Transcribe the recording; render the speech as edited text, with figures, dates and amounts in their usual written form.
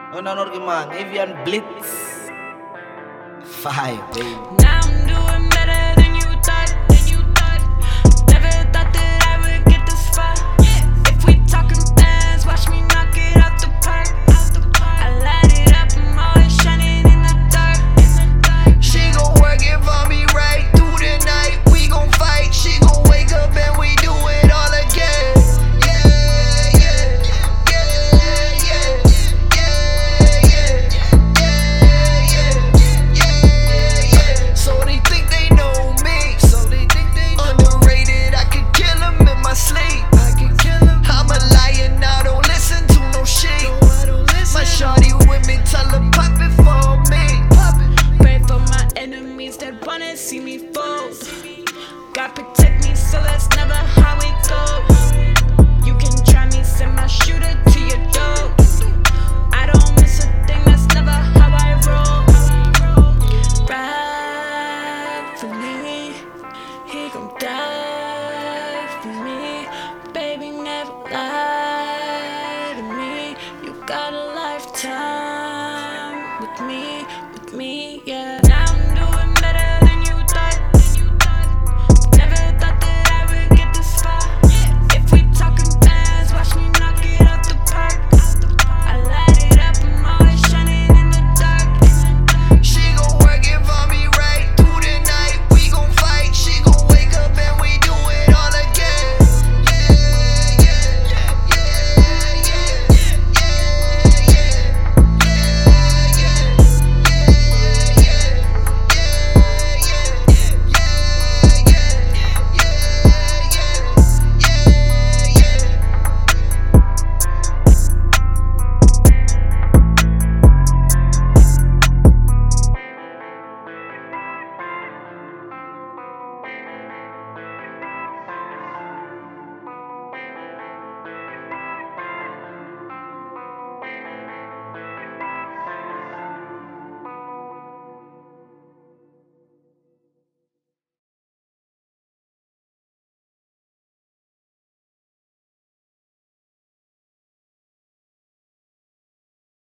Nanonood ka man, Avian Blitz 5, baby. Now I'm doing better than you thought. Never thought that I would get this far. If we talking fast, watch me knock it out the park. I light it up, I'm always shining in the dark. She gon' work it for me right through the night. We gon' fight, she gon' wake up and we do it all again. So they think they know me. Underrated, I could kill them in my sleep. I'm a lion, I don't listen to no shit. My shawty with me, tell her pop it for me. Pray for my enemies that wanna see me fall. God protect me, so that's never how it goes. You can try me, send my shooter to your door. I don't miss a thing, that's never how I roll.